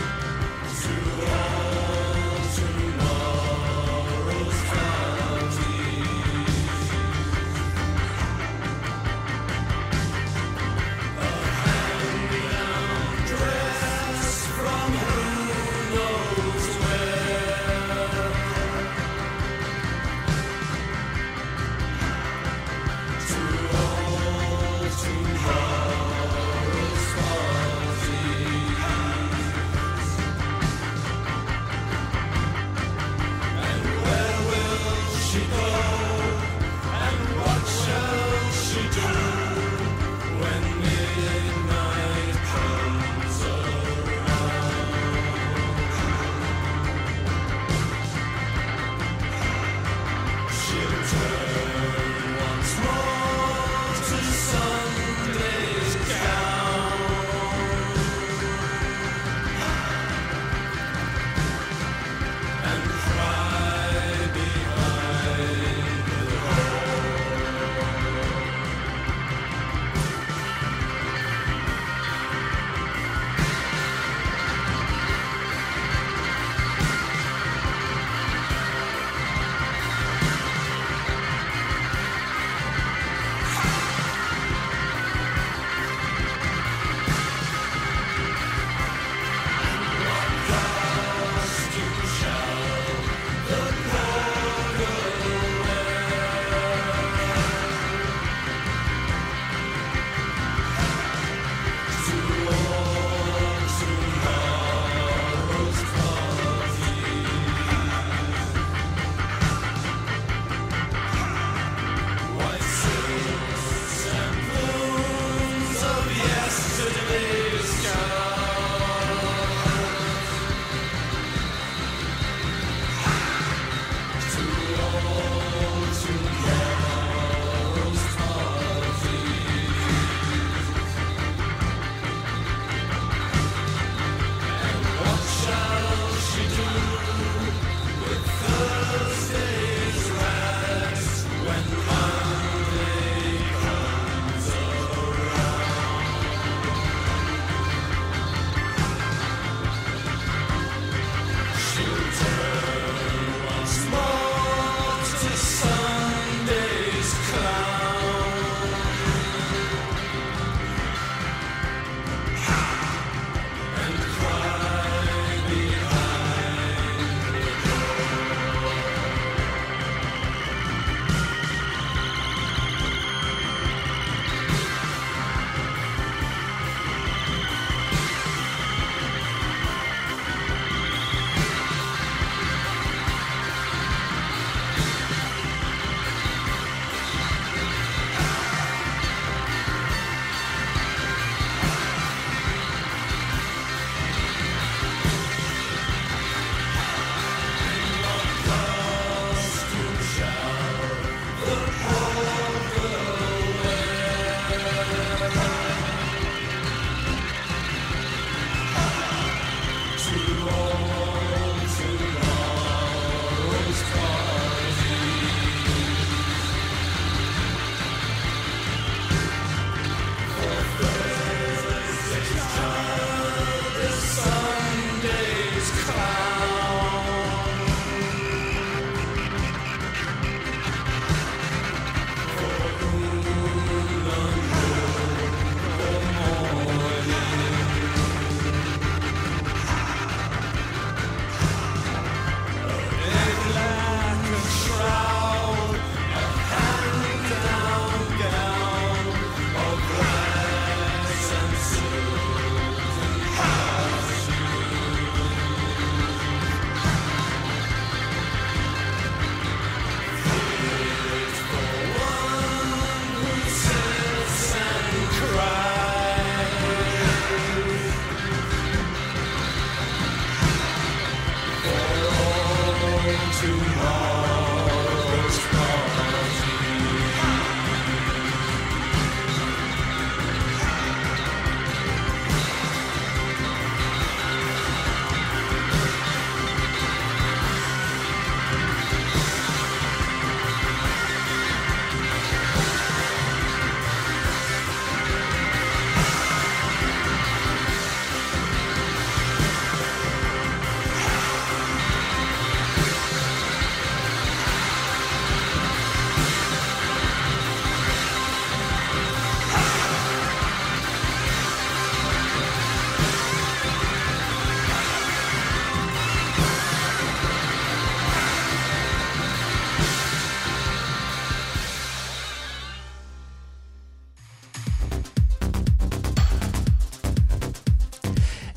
Tomorrow's party.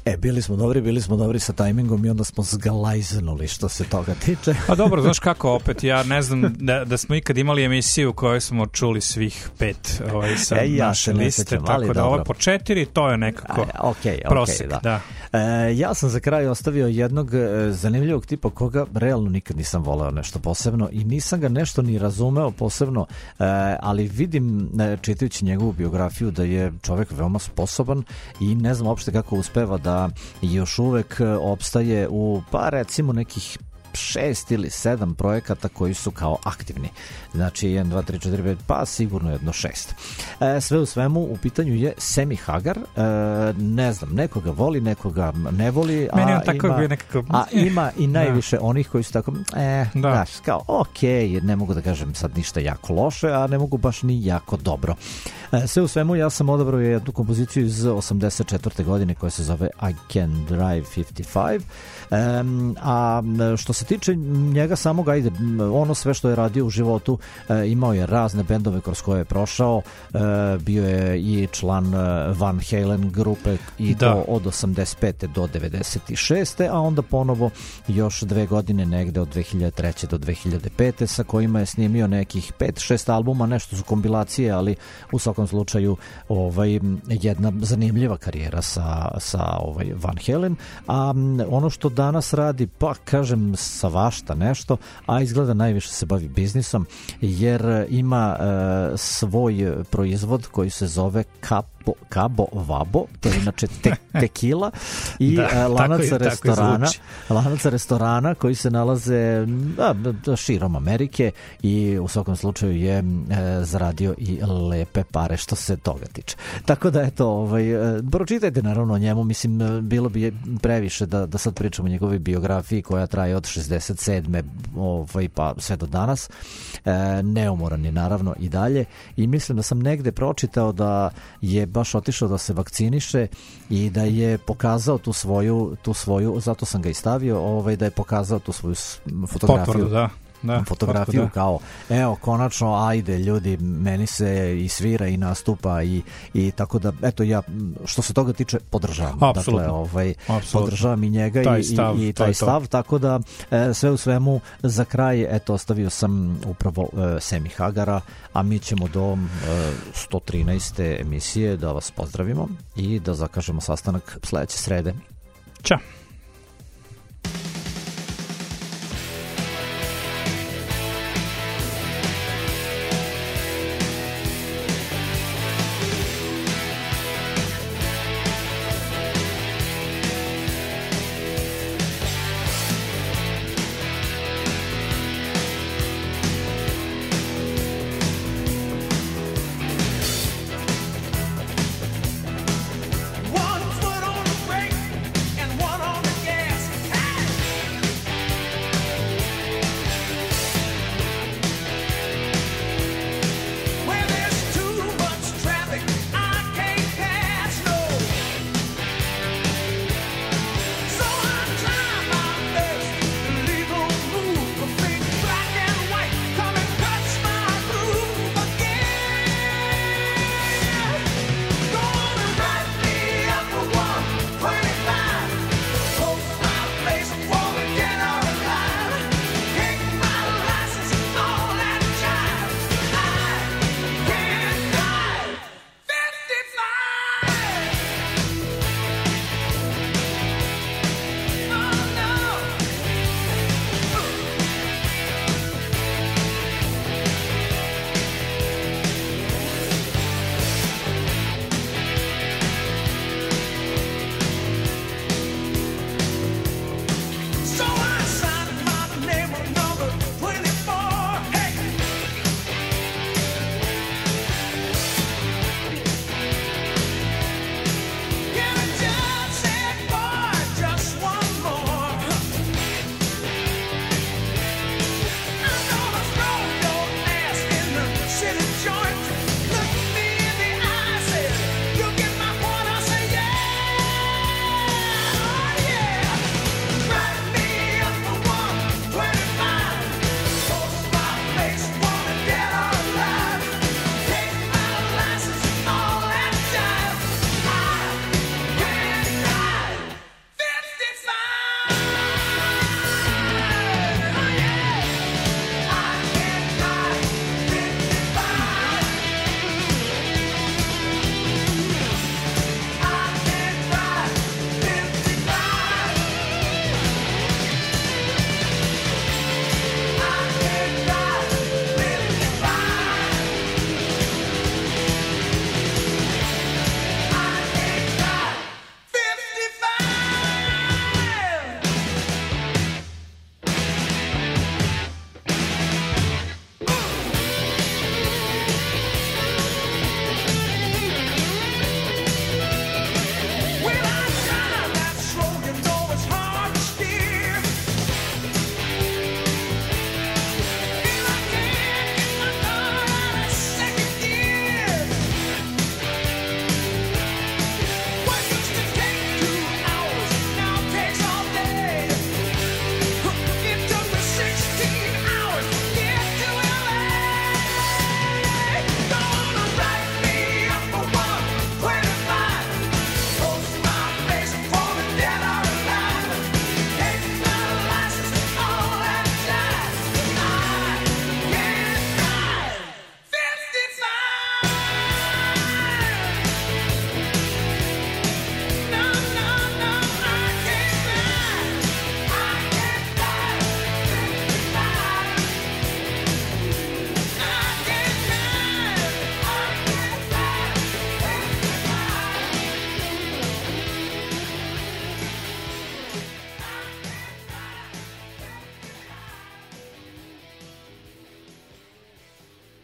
E, bili smo dobri, bili smo dobri sa tajmingom i onda smo zgalajznuli što se toga tiče. Pa dobro, znaš kako, opet, ja ne znam da, da smo ikad imali emisiju u kojoj smo čuli svih pet ovaj, sa e, ja naše liste, sećam, tako da dobro. ovo po četiri, to je nekako e, okay, prosek. Okay, da. Da. E, ja sam za kraj ostavio jednog e, zanimljivog tipa koga realno nikad nisam voleo nešto posebno i nisam ga nešto ni razumeo posebno, e, ali vidim, e, čitajući njegovu biografiju, da je čovjek veoma sposoban i ne znam uopšte kako uspeva da još uvek opstaje u, pa recimo, nekih šest ili sedam projekata koji su kao aktivni. Znači jedan, dva, tri, četiri, pet, pa sigurno jedno šest. E, sve u svemu u pitanju je Sammy Hagar. E, ne znam, nekoga voli, nekoga ne voli, a, Meni on tako ima, bi nekako... a ima i najviše da. onih koji su tako, e, da. daš, kao, ok, ne mogu da kažem sad ništa jako loše, a ne mogu baš ni jako dobro. E, sve u svemu ja sam odabrao jednu kompoziciju iz osamdeset četvrte godine koja se zove I Can Drive pedeset pet. Um, a što se tiče njega samog, ajde, ono sve što je radio u životu, e, imao je razne bendove kroz koje je prošao, e, bio je i član Van Halen grupe i da. to od osamdeset pete do devedeset šeste, a onda ponovo još dve godine negde od dve hiljade treće do dve hiljade pete sa kojima je snimio nekih pet šest albuma, nešto su kompilacije, ali u svakom slučaju ovaj, jedna zanimljiva karijera sa, sa ovaj Van Halen, a ono što danas radi, pa kažem svašta nešto, a izgleda najviše se bavi biznisom, jer ima e, svoj proizvod koji se zove Capo, Cabo Vabo, to je inače te, tekila i da, e, lanac tako, restorana tako lanac restorana koji se nalaze da, širom Amerike i u svakom slučaju je e, zaradio i lepe pare što se toga tiče. Tako da eto, ovaj, e, pročitajte naravno o njemu, mislim bilo bi previše da, da sad pričamo o njegovoj biografiji koja traje od šezdeset sedme ovaj, pa sve do danas. E, neumoran je naravno i dalje i mislim da sam negde pročitao da je baš otišao da se vakciniše i da je pokazao tu svoju, tu svoju zato sam ga i stavio, ovaj, da je pokazao tu svoju fotografiju. Potvrdu, da. Da, fotografiju da. kao evo konačno ajde ljudi, meni se i svira i nastupa i, i tako da eto ja što se toga tiče podržavam. Apsolutno. Dakle ovaj Apsolutno. Podržavam i njega taj i, stav, i, i taj stav, tako da e, sve u svemu za kraj eto ostavio sam upravo e, Sammy Hagara, a mi ćemo do e, sto trinaeste emisije da vas pozdravimo i da zakažemo sastanak sledeće srede. Ćao.